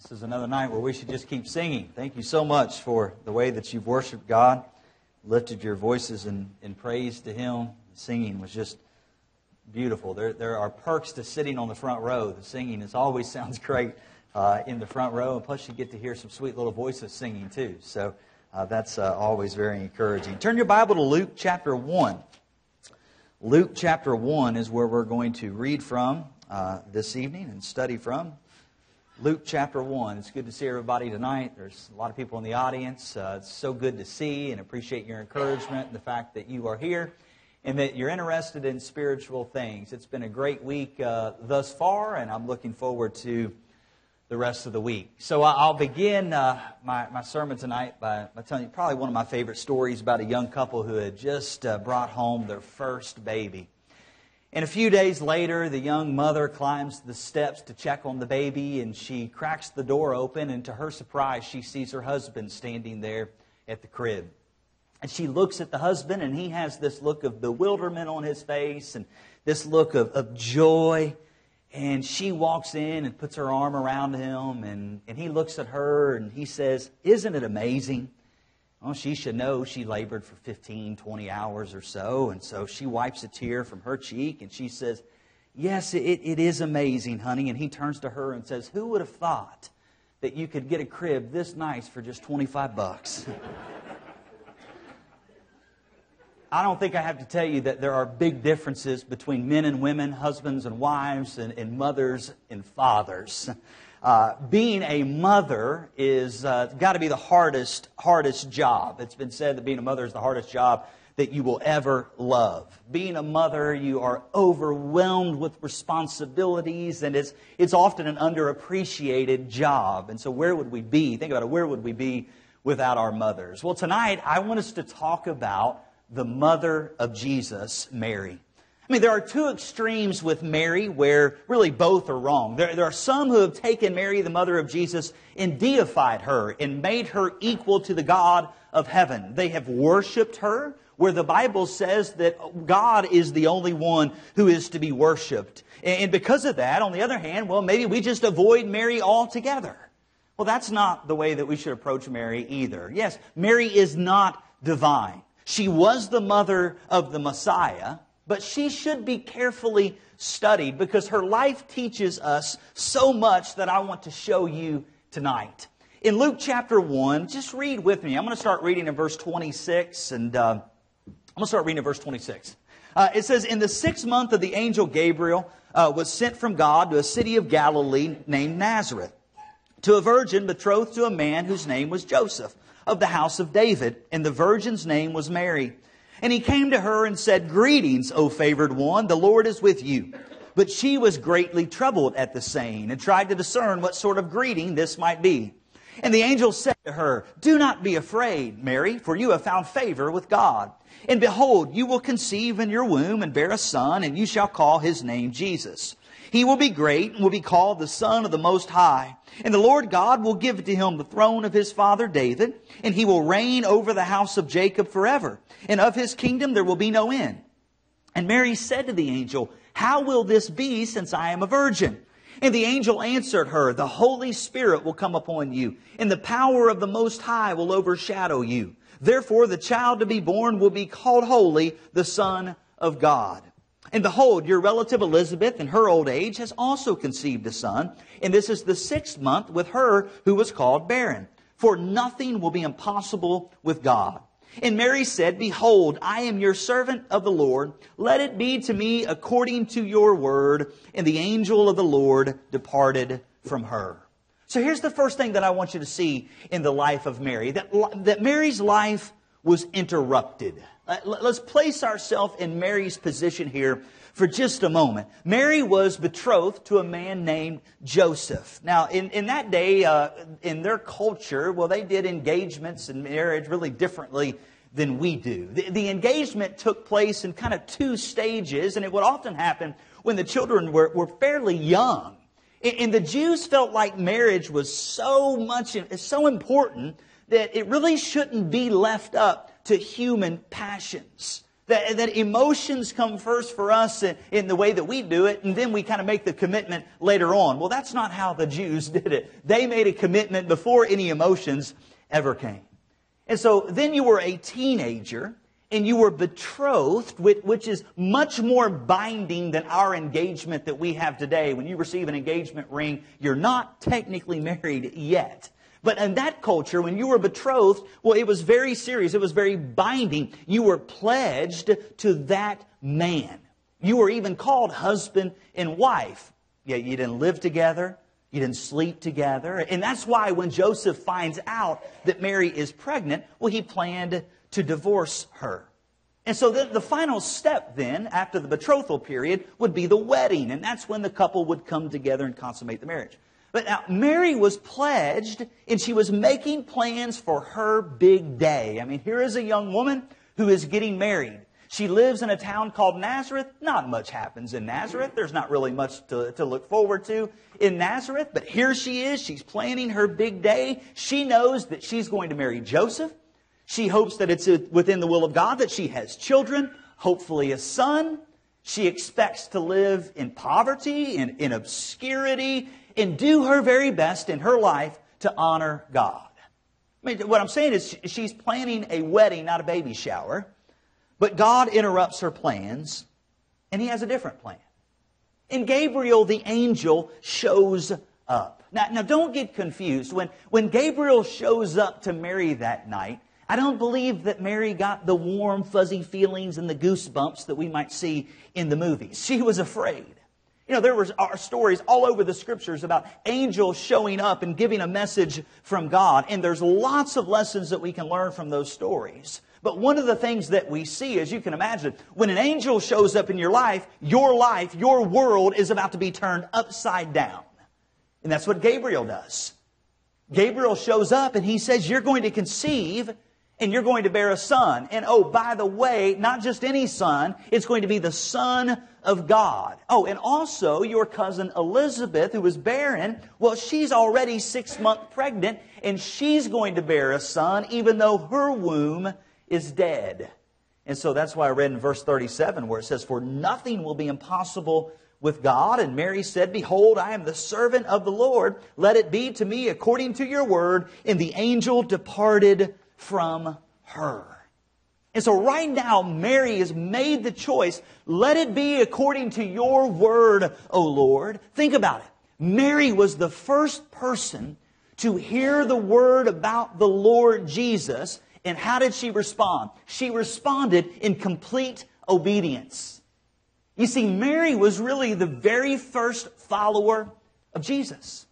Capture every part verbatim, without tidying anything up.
This is another night where we should just keep singing. Thank you so much for the way that you've worshiped God, lifted your voices in, in praise to Him. The singing was just beautiful. There, there are perks to sitting on the front row. The singing is always sounds great uh, in the front row, and plus you get to hear some sweet little voices singing too. So uh, that's uh, always very encouraging. Turn your Bible to Luke chapter one. Luke chapter one is where we're going to read from uh, this evening and study from. Luke chapter one. It's good to see everybody tonight. There's a lot of people in the audience. Uh, it's so good to see and appreciate your encouragement and the fact that you are here and that you're interested in spiritual things. It's been a great week uh, thus far, and I'm looking forward to the rest of the week. So I'll begin uh, my, my sermon tonight by, by telling you probably one of my favorite stories about a young couple who had just uh, brought home their first baby. And a few days later, the young mother climbs the steps to check on the baby, and she cracks the door open, and to her surprise, she sees her husband standing there at the crib. And she looks at the husband, and he has this look of bewilderment on his face, and this look of, of joy. And she walks in and puts her arm around him, and, and he looks at her, and he says, "Isn't it amazing?" Well, she should know she labored for fifteen, twenty hours or so. And so she wipes a tear from her cheek and she says, "Yes, it, it is amazing, honey." And he turns to her and says, "Who would have thought that you could get a crib this nice for just twenty-five bucks? I don't think I have to tell you that there are big differences between men and women, husbands and wives, and, and mothers and fathers. Uh, being a mother is uh, got to be the hardest, hardest job. It's been said that being a mother is the hardest job that you will ever love. Being a mother, you are overwhelmed with responsibilities, and it's it's often an underappreciated job. And so where would we be? Think about it. Where would we be without our mothers? Well, tonight I want us to talk about the mother of Jesus, Mary. I mean, there are two extremes with Mary where really both are wrong. There, there are some who have taken Mary, the mother of Jesus, and deified her and made her equal to the God of heaven. They have worshipped her, where the Bible says that God is the only one who is to be worshipped. And because of that, on the other hand, well, maybe we just avoid Mary altogether. Well, that's not the way that we should approach Mary either. Yes, Mary is not divine. She was the mother of the Messiah, but she should be carefully studied because her life teaches us so much that I want to show you tonight. In Luke chapter one, just read with me. I'm going to start reading in verse twenty-six, and uh, I'm going to start reading in verse twenty-six. Uh, it says, "In the sixth month of the angel Gabriel uh, was sent from God to a city of Galilee named Nazareth, to a virgin betrothed to a man whose name was Joseph, of the house of David, and the virgin's name was Mary. And he came to her and said, 'Greetings, O favored one, the Lord is with you.' But she was greatly troubled at the saying, and tried to discern what sort of greeting this might be. And the angel said to her, 'Do not be afraid, Mary, for you have found favor with God. And behold, you will conceive in your womb and bear a son, and you shall call his name Jesus. He will be great and will be called the Son of the Most High. And the Lord God will give to him the throne of his father David, and he will reign over the house of Jacob forever. And of his kingdom there will be no end.' And Mary said to the angel, 'How will this be, since I am a virgin?' And the angel answered her, 'The Holy Spirit will come upon you, and the power of the Most High will overshadow you. Therefore the child to be born will be called Holy, the Son of God. And behold, your relative Elizabeth in her old age has also conceived a son, and this is the sixth month with her who was called barren. For nothing will be impossible with God.' And Mary said, 'Behold, I am your servant of the Lord. Let it be to me according to your word.' And the angel of the Lord departed from her." So here's the first thing that I want you to see in the life of Mary, that, that Mary's life was interrupted. Let's place ourselves in Mary's position here for just a moment. Mary was betrothed to a man named Joseph. Now, in, in that day, uh, in their culture, well, they did engagements and marriage really differently than we do. The, the engagement took place in kind of two stages, and it would often happen when the children were, were fairly young. And, and the Jews felt like marriage was so much, so important that it really shouldn't be left up to human passions. That, that emotions come first for us in, in the way that we do it, and then we kind of make the commitment later on. Well, that's not how the Jews did it. They made a commitment before any emotions ever came. And so then you were a teenager, and you were betrothed, which is much more binding than our engagement that we have today. When you receive an engagement ring, you're not technically married yet. But in that culture, when you were betrothed, well, it was very serious. It was very binding. You were pledged to that man. You were even called husband and wife. Yet you didn't live together. You didn't sleep together. And that's why when Joseph finds out that Mary is pregnant, well, he planned to divorce her. And so the, the final step then, after the betrothal period, would be the wedding. And that's when the couple would come together and consummate the marriage. But now, Mary was pledged, and she was making plans for her big day. I mean, here is a young woman who is getting married. She lives in a town called Nazareth. Not much happens in Nazareth. There's not really much to, to look forward to in Nazareth. But here she is. She's planning her big day. She knows that she's going to marry Joseph. She hopes that it's within the will of God that she has children, hopefully a son. She expects to live in poverty, in, in obscurity, and do her very best in her life to honor God. I mean, what I'm saying is she's planning a wedding, not a baby shower. But God interrupts her plans, and He has a different plan. And Gabriel, the angel, shows up. Now, now don't get confused. When, when Gabriel shows up to Mary that night, I don't believe that Mary got the warm, fuzzy feelings and the goosebumps that we might see in the movies. She was afraid. You know, there were stories all over the Scriptures about angels showing up and giving a message from God. And there's lots of lessons that we can learn from those stories. But one of the things that we see, as you can imagine, when an angel shows up in your life, your life, your world is about to be turned upside down. And that's what Gabriel does. Gabriel shows up and he says, you're going to conceive and you're going to bear a son. And oh, by the way, not just any son, it's going to be the Son of God. Oh, and also your cousin Elizabeth, who was barren, well, she's already six months pregnant, and she's going to bear a son, even though her womb is dead. And so that's why I read in verse thirty-seven where it says, for nothing will be impossible with God. And Mary said, behold, I am the servant of the Lord. Let it be to me according to your word. And the angel departed from her. And so right now, Mary has made the choice. Let it be according to your word, O Lord. Think about it. Mary was the first person to hear the word about the Lord Jesus. And how did she respond? She responded in complete obedience. You see, Mary was really the very first follower of Jesus.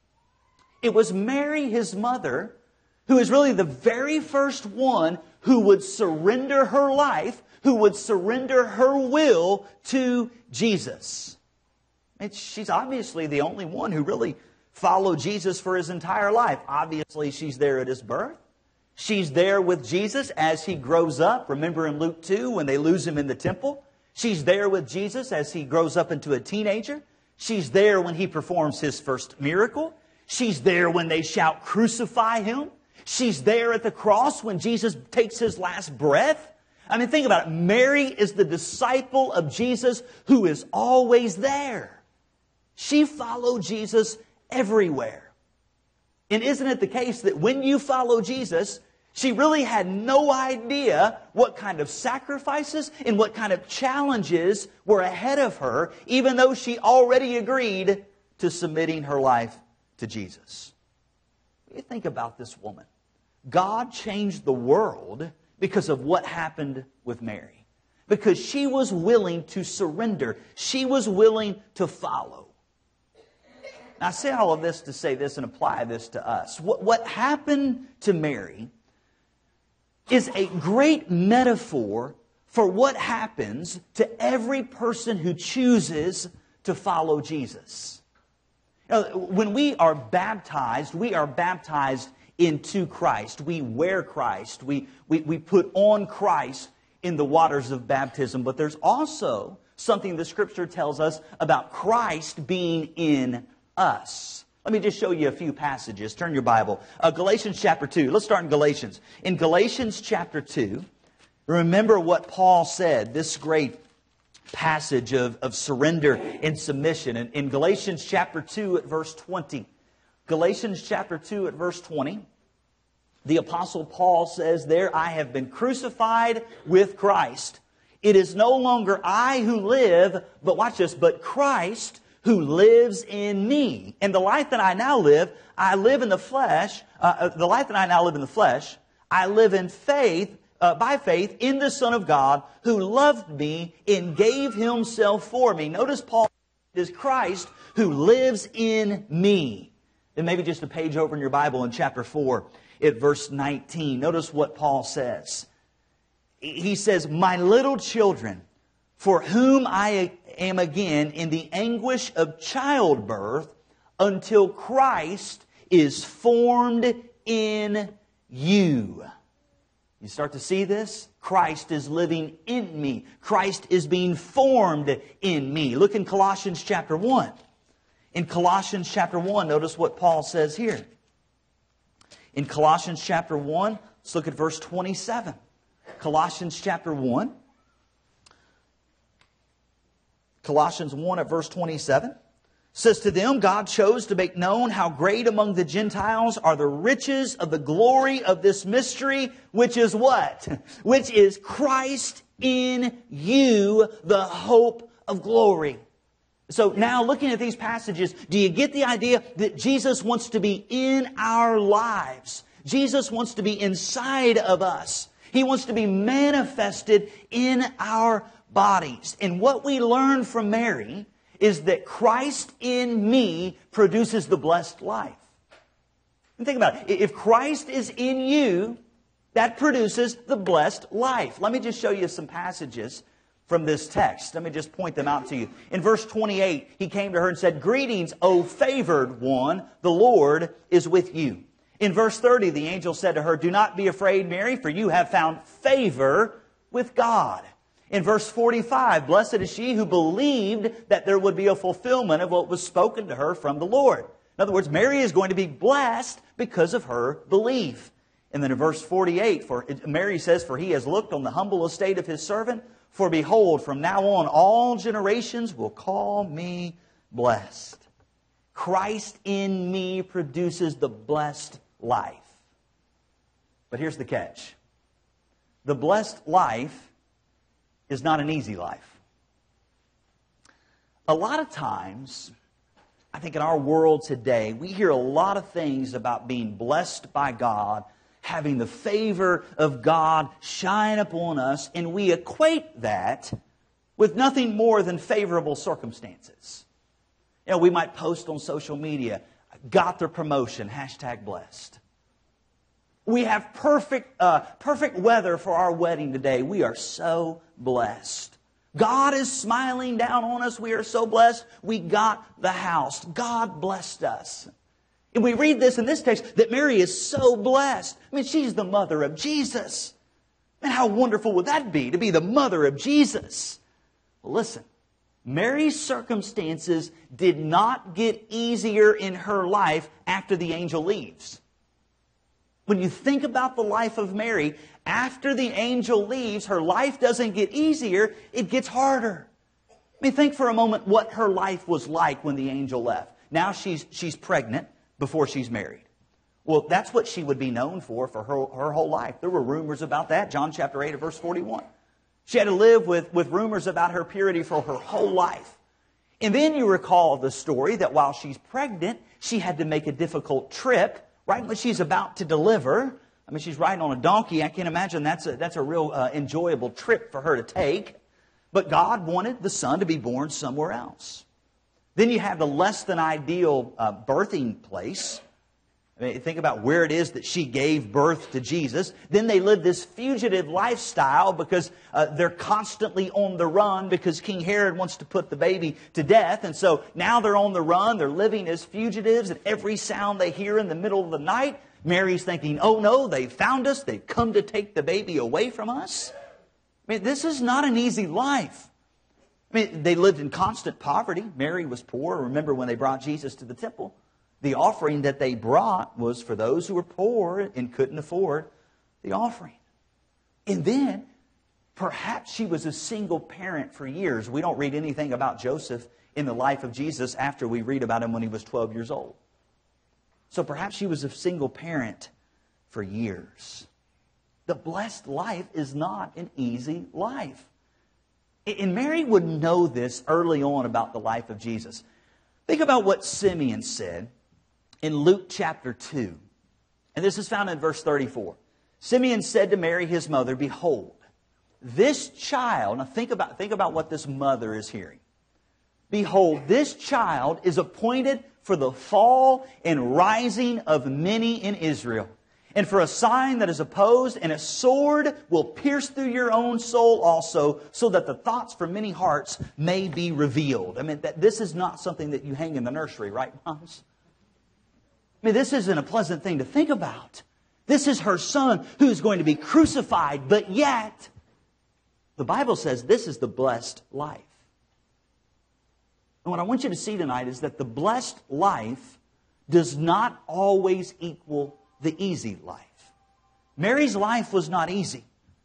It was Mary, his mother, who is really the very first one who would surrender her life, who would surrender her will to Jesus. And she's obviously the only one who really followed Jesus for his entire life. Obviously, she's there at his birth. She's there with Jesus as he grows up. Remember in Luke two when they lose him in the temple? She's there with Jesus as he grows up into a teenager. She's there when he performs his first miracle. She's there when they shout, crucify him. She's there at the cross when Jesus takes his last breath. I mean, think about it. Mary is the disciple of Jesus who is always there. She followed Jesus everywhere. And isn't it the case that when you follow Jesus, she really had no idea what kind of sacrifices and what kind of challenges were ahead of her, even though she already agreed to submitting her life to Jesus. You think about this woman. God changed the world because of what happened with Mary. Because she was willing to surrender. She was willing to follow. Now, I say all of this to say this and apply this to us. What, what happened to Mary is a great metaphor for what happens to every person who chooses to follow Jesus. Now, when we are baptized, we are baptized into Christ. We wear Christ. We, we, we put on Christ in the waters of baptism. But there's also something the Scripture tells us about Christ being in us. Let me just show you a few passages. Turn your Bible. Uh, Galatians chapter two. Let's start in Galatians. In Galatians chapter two, Remember what Paul said, this great passage of, of surrender and submission. In, in Galatians chapter two at verse twenty. Galatians chapter two at verse twenty. The Apostle Paul says there, I have been crucified with Christ. It is no longer I who live, but watch this, but Christ who lives in me. And the life that I now live, I live in the flesh. Uh, the life that I now live in the flesh, I live in faith, uh, by faith in the Son of God who loved me and gave Himself for me. Notice Paul is Christ who lives in me. Then maybe just a page over in your Bible in chapter four at verse nineteen. Notice what Paul says. He says, my little children, for whom I am again in the anguish of childbirth until Christ is formed in you. You start to see this? Christ is living in me. Christ is being formed in me. Look in Colossians chapter one. In Colossians chapter one, notice what Paul says here. In Colossians chapter one, let's look at verse twenty-seven. Colossians chapter one. Colossians one at verse twenty-seven. Says, to them God chose to make known how great among the Gentiles are the riches of the glory of this mystery, which is what? Which is Christ in you, the hope of glory. So now looking at these passages, do you get the idea that Jesus wants to be in our lives? Jesus wants to be inside of us. He wants to be manifested in our bodies. And what we learn from Mary is that Christ in me produces the blessed life. And think about it. If Christ is in you, that produces the blessed life. Let me just show you some passages from this text. Let me just point them out to you. In verse twenty-eight, he came to her and said, greetings, O favored one, the Lord is with you. In verse thirty, the angel said to her, do not be afraid, Mary, for you have found favor with God. In verse forty-five, blessed is she who believed that there would be a fulfillment of what was spoken to her from the Lord. In other words, Mary is going to be blessed because of her belief. And then in verse forty-eight, for Mary says, for he has looked on the humble estate of his servant. For behold, from now on all generations will call me blessed. Christ in me produces the blessed life. But here's the catch. The blessed life is not an easy life. A lot of times, I think in our world today, we hear a lot of things about being blessed by God, having the favor of God shine upon us, and we equate that with nothing more than favorable circumstances. You know, we might post on social media, got their promotion, hashtag blessed. We have perfect, uh, perfect weather for our wedding today. We are so blessed. God is smiling down on us. We are so blessed. We got the house. God blessed us. And we read this in this text that Mary is so blessed. I mean, she's the mother of Jesus. And how wonderful would that be, to be the mother of Jesus? Well, listen, Mary's circumstances did not get easier in her life after the angel leaves. When you think about the life of Mary, after the angel leaves, her life doesn't get easier, it gets harder. I mean, think for a moment what her life was like when the angel left. Now she's, she's pregnant before she's married. Well, that's what she would be known for for her, her whole life. There were rumors about that. John chapter eight, verse forty-one. She had to live with, with rumors about her purity for her whole life. And then you recall the story that while she's pregnant, she had to make a difficult trip right when she's about to deliver. I mean, she's riding on a donkey. I can't imagine that's a, that's a real uh, enjoyable trip for her to take. But God wanted the son to be born somewhere else. Then you have the less than ideal uh, birthing place. I mean, think about where it is that she gave birth to Jesus. Then they live this fugitive lifestyle because uh, they're constantly on the run because King Herod wants to put the baby to death. And so now they're on the run. They're living as fugitives. And every sound they hear in the middle of the night, Mary's thinking, oh no, they've found us. They've come to take the baby away from us. I mean, this is not an easy life. I mean, they lived in constant poverty. Mary was poor. Remember when they brought Jesus to the temple? The offering that they brought was for those who were poor and couldn't afford the offering. And then Perhaps she was a single parent for years. We don't read anything about Joseph in the life of Jesus after we read about him when he was twelve years old. So perhaps she was a single parent for years. The blessed life is not an easy life. And Mary would know this early on about the life of Jesus. Think about what Simeon said in Luke chapter two. And this is found in verse thirty-four. Simeon said to Mary, his mother, behold, this child, now think about, think about what this mother is hearing. Behold, this child is appointed for the fall and rising of many in Israel, and for a sign that is opposed, and a sword will pierce through your own soul also, so that the thoughts from many hearts may be revealed. I mean, that this is not something that you hang in the nursery, right, moms? I mean, this isn't a pleasant thing to think about. This is her son who is going to be crucified, but yet, the Bible says this is the blessed life. And what I want you to see tonight is that the blessed life does not always equal the easy life. Mary's life was not easy.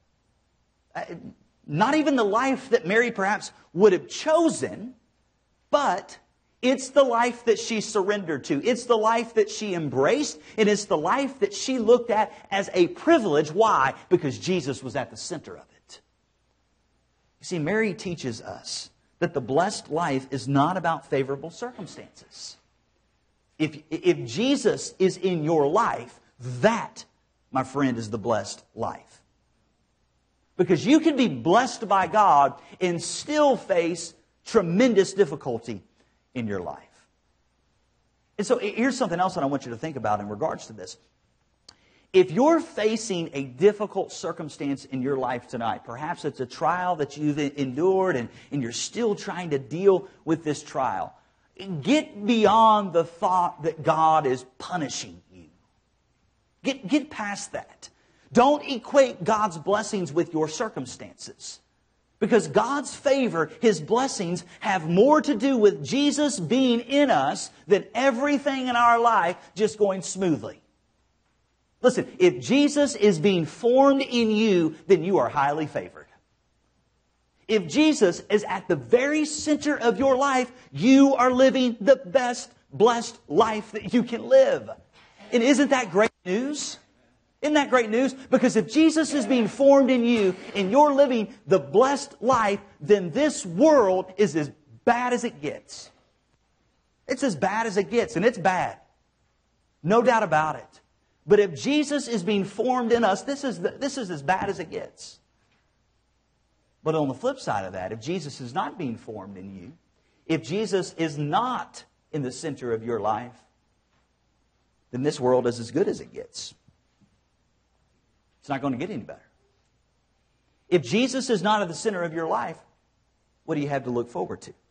Not even the life that Mary perhaps would have chosen, but it's the life that she surrendered to. It's the life that she embraced. And it's the life that she looked at as a privilege. Why? Because Jesus was at the center of it. You see, Mary teaches us that the blessed life is not about favorable circumstances. If, if Jesus is in your life, that, my friend, is the blessed life. Because you can be blessed by God and still face tremendous difficulty in your life. And so here's something else that I want you to think about in regards to this. If you're facing a difficult circumstance in your life tonight, perhaps it's a trial that you've endured and, and you're still trying to deal with this trial, get beyond the thought that God is punishing you. Get, get past that. Don't equate God's blessings with your circumstances. Because God's favor, His blessings, have more to do with Jesus being in us than everything in our life just going smoothly. Listen, if Jesus is being formed in you, then you are highly favored. If Jesus is at the very center of your life, you are living the best blessed life that you can live. And isn't that great news? Isn't that great news? Because if Jesus is being formed in you and you're living the blessed life, then this world is as bad as it gets. It's as bad as it gets, and it's bad. No doubt about it. But if Jesus is being formed in us, this is, the, this is as bad as it gets. But on the flip side of that, if Jesus is not being formed in you, if Jesus is not in the center of your life, then this world is as good as it gets. It's not going to get any better. If Jesus is not at the center of your life, what do you have to look forward to?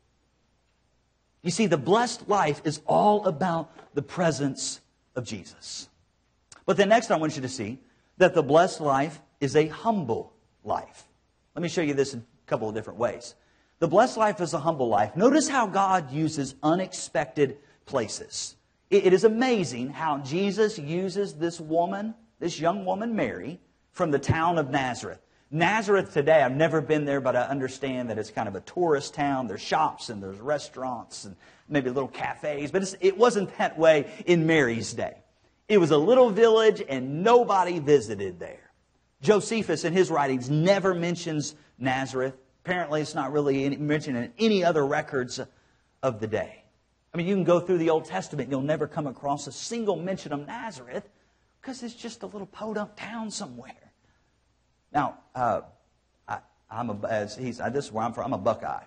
You see, the blessed life is all about the presence of Jesus. But then next I want you to see that the blessed life is a humble life. Let me show you this in a couple of different ways. The blessed life is a humble life. Notice how God uses unexpected places. It is amazing how Jesus uses this woman, this young woman, Mary, from the town of Nazareth. Nazareth today, I've never been there, but I understand that it's kind of a tourist town. There's shops and there's restaurants and maybe little cafes. But it's, it wasn't that way in Mary's day. It was a little village and nobody visited there. Josephus in his writings never mentions Nazareth. Apparently it's not really mentioned in any other records of the day. I mean, you can go through the Old Testament and you'll never come across a single mention of Nazareth because it's just a little podunk town somewhere. Now, uh, I, I'm a, as he's, this is where I'm from, I'm a Buckeye.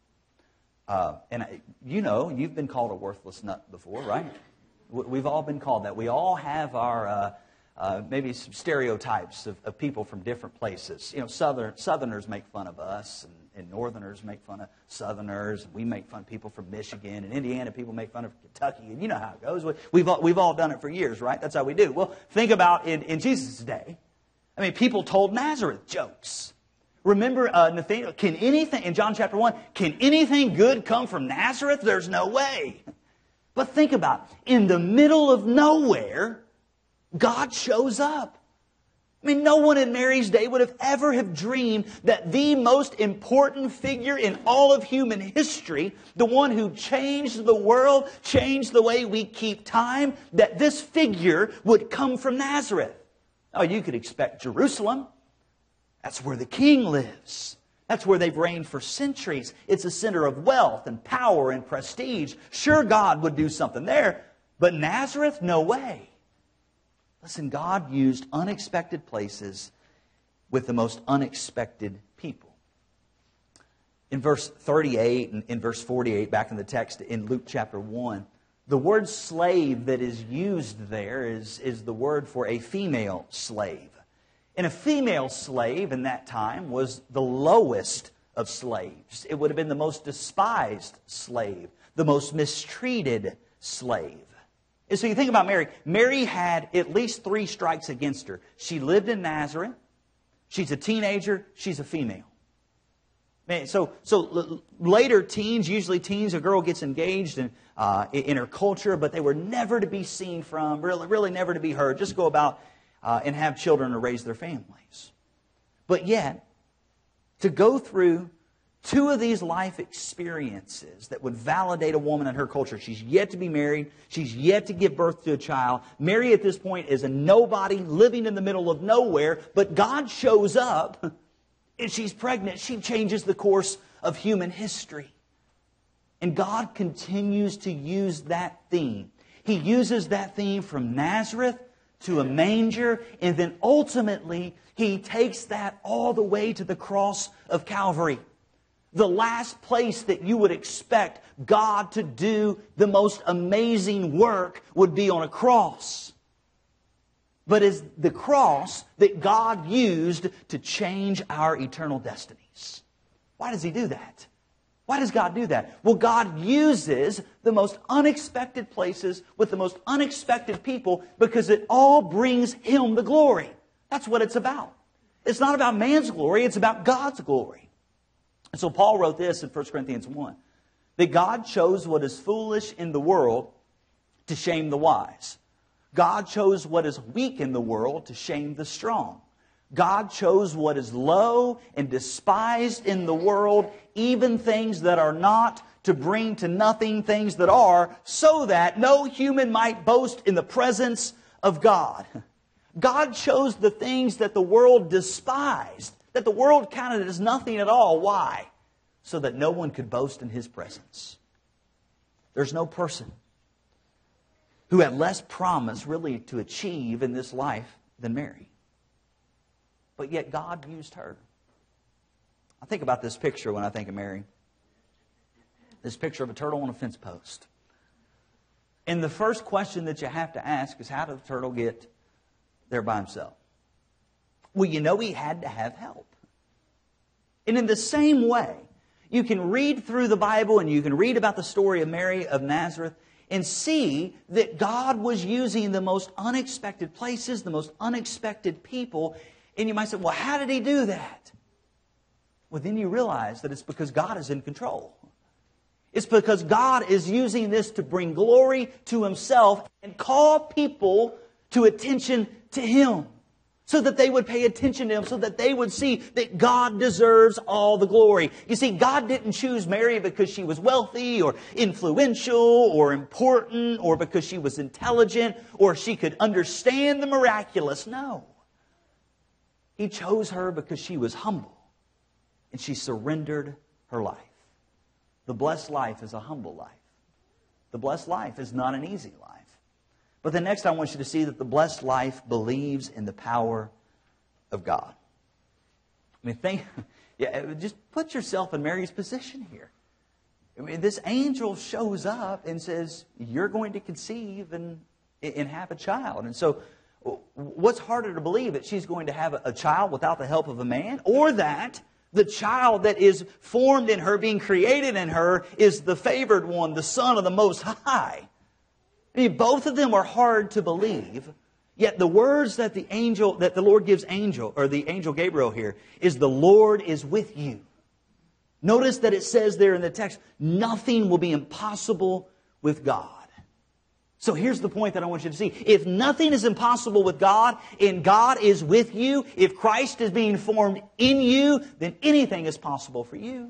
Uh, and I, you know, you've been called a worthless nut before, right? We've all been called that. We all have our uh, uh, maybe some stereotypes of, of people from different places. You know, Southern, Southerners make fun of us, and, and Northerners make fun of Southerners, and we make fun of people from Michigan, and Indiana people make fun of Kentucky, and you know how it goes. We've all, we've all done it for years, right? That's how we do. Well, think about in, in Jesus' day. I mean, people told Nazareth jokes. Remember uh, Nathanael, can anything, in John chapter one, can anything good come from Nazareth? There's no way. But think about it. In the middle of nowhere, God shows up. I mean, no one in Mary's day would have ever have dreamed that the most important figure in all of human history, the one who changed the world, changed the way we keep time, that this figure would come from Nazareth. Oh, you could expect Jerusalem. That's where the king lives. That's where they've reigned for centuries. It's a center of wealth and power and prestige. Sure, God would do something there, but Nazareth, no way. Listen, God used unexpected places with the most unexpected people. In verse thirty-eight and in verse forty-eight, back in the text in Luke chapter one, the word slave that is used there is, is the word for a female slave. And a female slave in that time was the lowest of slaves. It would have been the most despised slave, the most mistreated slave. And so you think about Mary. Mary had at least three strikes against her. She lived in Nazareth. She's a teenager. She's a female. Man, so so later teens, usually teens, a girl gets engaged in, uh, in her culture, but they were never to be seen from, really, really never to be heard. Just go about uh, and have children to raise their families. But yet, to go through two of these life experiences that would validate a woman in her culture. She's yet to be married. She's yet to give birth to a child. Mary at this point is a nobody living in the middle of nowhere. But God shows up and she's pregnant. She changes the course of human history. And God continues to use that theme. He uses that theme from Nazareth to a manger. And then ultimately, He takes that all the way to the cross of Calvary. The last place that you would expect God to do the most amazing work would be on a cross. But it's the cross that God used to change our eternal destinies. Why does He do that? Why does God do that? Well, God uses the most unexpected places with the most unexpected people because it all brings Him the glory. That's what it's about. It's not about man's glory, it's about God's glory. And so Paul wrote this in First Corinthians one, that God chose what is foolish in the world to shame the wise. God chose what is weak in the world to shame the strong. God chose what is low and despised in the world, even things that are not, to bring to nothing things that are, so that no human might boast in the presence of God. God chose the things that the world despised, that the world counted as nothing at all. Why? So that no one could boast in His presence. There's no person who had less promise really to achieve in this life than Mary. But yet God used her. I think about this picture when I think of Mary. This picture of a turtle on a fence post. And the first question that you have to ask is, how did the turtle get there by himself? Well, you know he had to have help. And in the same way, you can read through the Bible and you can read about the story of Mary of Nazareth and see that God was using the most unexpected places, the most unexpected people. And you might say, well, how did He do that? Well, then you realize that it's because God is in control. It's because God is using this to bring glory to Himself and call people to attention to Him, so that they would pay attention to Him, so that they would see that God deserves all the glory. You see, God didn't choose Mary because she was wealthy or influential or important or because she was intelligent or she could understand the miraculous. No. He chose her because she was humble and she surrendered her life. The blessed life is a humble life. The blessed life is not an easy life. But then next I want you to see that the blessed life believes in the power of God. I mean, think, yeah, just put yourself in Mary's position here. I mean, this angel shows up and says, you're going to conceive and, and have a child. And so what's harder to believe, that she's going to have a child without the help of a man, or that the child that is formed in her, being created in her, is the favored one, the Son of the Most High? I mean, both of them are hard to believe. Yet the words that the angel, that the Lord gives angel, or the angel Gabriel here, is the Lord is with you. Notice that it says there in the text, nothing will be impossible with God. So here's the point that I want you to see. If nothing is impossible with God, and God is with you, if Christ is being formed in you, then anything is possible for you.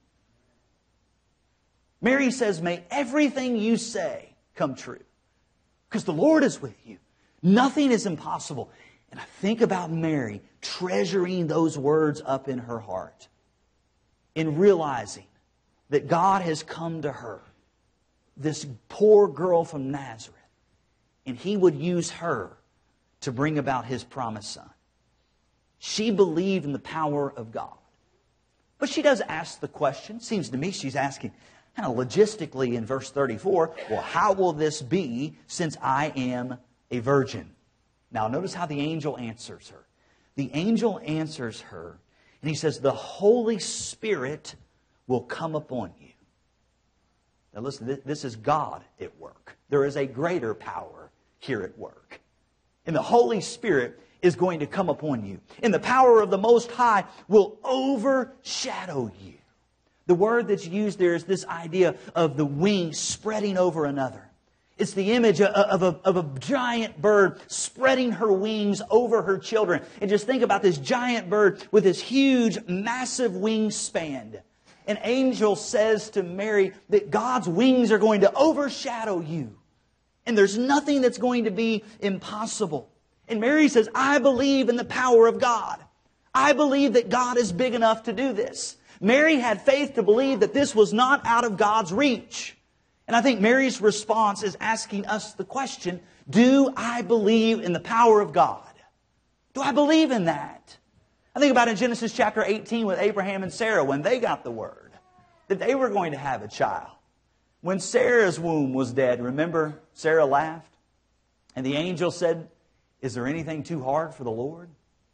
Mary says, may everything you say come true. Because the Lord is with you. Nothing is impossible. And I think about Mary treasuring those words up in her heart, in realizing that God has come to her, this poor girl from Nazareth, and He would use her to bring about His promised Son. She believed in the power of God. But she does ask the question, seems to me she's asking kind of logistically in verse thirty-four, well, how will this be since I am a virgin? Now notice how the angel answers her. The angel answers her, and he says, the Holy Spirit will come upon you. Now listen, this is God at work. There is a greater power here at work. And the Holy Spirit is going to come upon you. And the power of the Most High will overshadow you. The word that's used there is this idea of the wings spreading over another. It's the image of a, of a giant bird spreading her wings over her children. And just think about this giant bird with this huge, massive wingspan. An angel says to Mary that God's wings are going to overshadow you. And there's nothing that's going to be impossible. And Mary says, I believe in the power of God. I believe that God is big enough to do this. Mary had faith to believe that this was not out of God's reach. And I think Mary's response is asking us the question, do I believe in the power of God? Do I believe in that? I think about in Genesis chapter eighteen with Abraham and Sarah when they got the word that they were going to have a child. When Sarah's womb was dead, remember Sarah laughed? And the angel said, is there anything too hard for the Lord?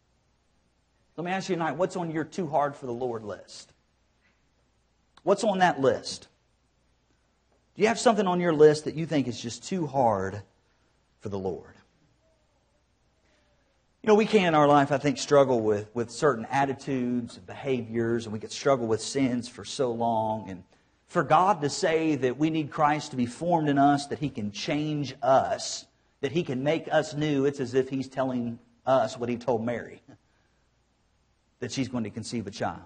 Let me ask you tonight, what's on your too hard for the Lord list? What's on that list? Do you have something on your list that you think is just too hard for the Lord? You know, we can in our life, I think, struggle with, with certain attitudes and behaviors, and we could struggle with sins for so long. And for God to say that we need Christ to be formed in us, that He can change us, that He can make us new, it's as if He's telling us what He told Mary, that she's going to conceive a child.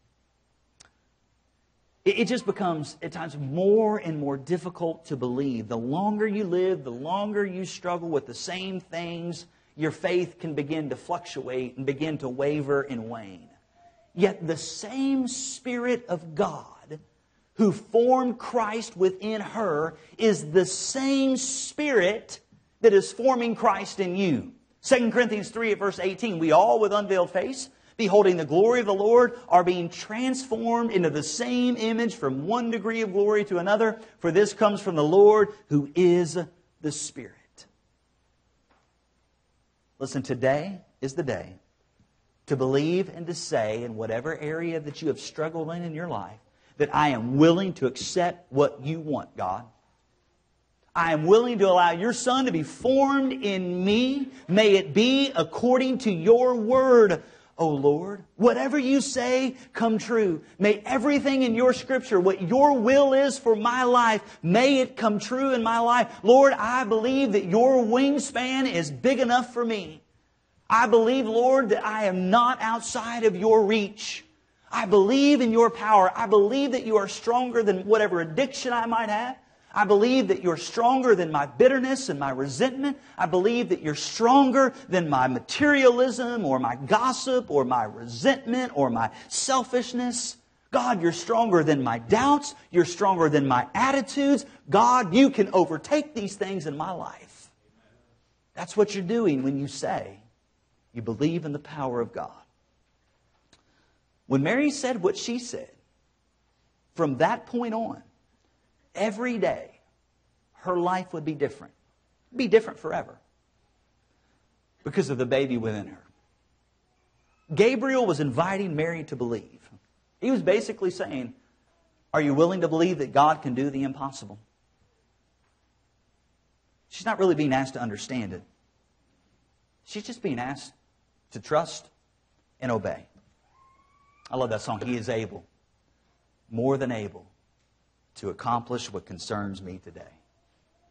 It just becomes, at times, more and more difficult to believe. The longer you live, the longer you struggle with the same things, your faith can begin to fluctuate and begin to waver and wane. Yet the same Spirit of God who formed Christ within her is the same Spirit that is forming Christ in you. Second Corinthians three at verse eighteen, we all with unveiled face, beholding the glory of the Lord, are being transformed into the same image from one degree of glory to another. For this comes from the Lord, who is the Spirit. Listen, today is the day to believe and to say in whatever area that you have struggled in in your life, that I am willing to accept what you want, God. I am willing to allow your Son to be formed in me. May it be according to your word, O Lord. Whatever you say, come true. May everything in your Scripture, what your will is for my life, may it come true in my life. Lord, I believe that your wingspan is big enough for me. I believe, Lord, that I am not outside of your reach. I believe in your power. I believe that you are stronger than whatever addiction I might have. I believe that you're stronger than my bitterness and my resentment. I believe that you're stronger than my materialism or my gossip or my resentment or my selfishness. God, you're stronger than my doubts. You're stronger than my attitudes. God, you can overtake these things in my life. That's what you're doing when you say you believe in the power of God. When Mary said what she said, from that point on, every day, her life would be different. It'd be different forever. Because of the baby within her. Gabriel was inviting Mary to believe. He was basically saying, are you willing to believe that God can do the impossible? She's not really being asked to understand it. She's just being asked to trust and obey. I love that song. He is able, more than able, to accomplish what concerns me today.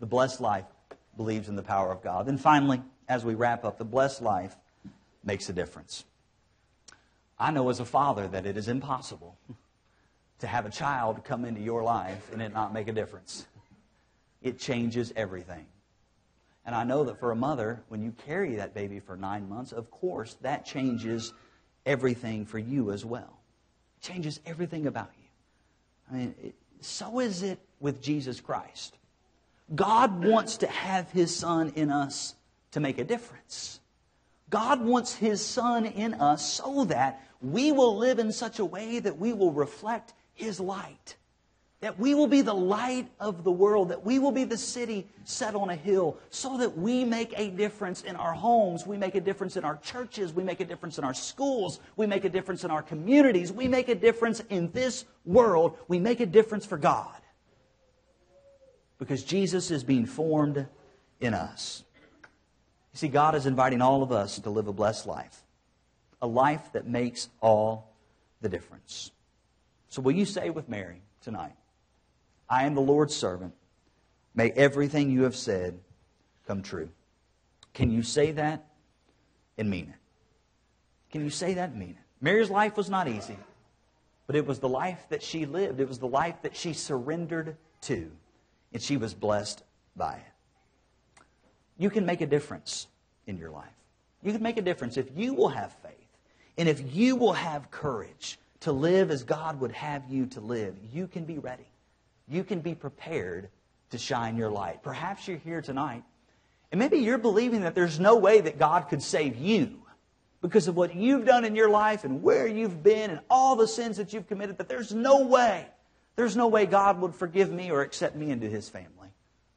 The blessed life believes in the power of God. Then finally, as we wrap up, the blessed life makes a difference. I know as a father that it is impossible to have a child come into your life and it not make a difference. It changes everything. And I know that for a mother, when you carry that baby for nine months, of course, that changes everything for you as well. It changes everything about you. I mean, it, so is it with Jesus Christ. God wants to have His Son in us to make a difference. God wants His Son in us so that we will live in such a way that we will reflect His light. That we will be the light of the world. That we will be the city set on a hill. So that we make a difference in our homes. We make a difference in our churches. We make a difference in our schools. We make a difference in our communities. We make a difference in this world. We make a difference for God. Because Jesus is being formed in us. You see, God is inviting all of us to live a blessed life. A life that makes all the difference. So will you say with Mary tonight, I am the Lord's servant. May everything you have said come true. Can you say that and mean it? Can you say that and mean it? Mary's life was not easy, but it was the life that she lived. It was the life that she surrendered to, and she was blessed by it. You can make a difference in your life. You can make a difference if you will have faith, and if you will have courage to live as God would have you to live. You can be ready. You can be prepared to shine your light. Perhaps you're here tonight, and maybe you're believing that there's no way that God could save you because of what you've done in your life and where you've been and all the sins that you've committed, that there's no way, there's no way God would forgive me or accept me into His family.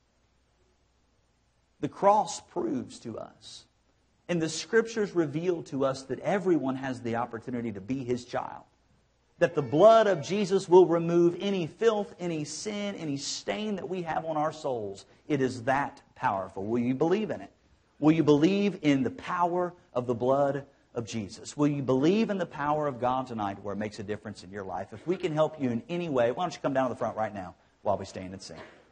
The cross proves to us, and the Scriptures reveal to us that everyone has the opportunity to be His child. That the blood of Jesus will remove any filth, any sin, any stain that we have on our souls. It is that powerful. Will you believe in it? Will you believe in the power of the blood of Jesus? Will you believe in the power of God tonight where it makes a difference in your life? If we can help you in any way, why don't you come down to the front right now while we stand and sing.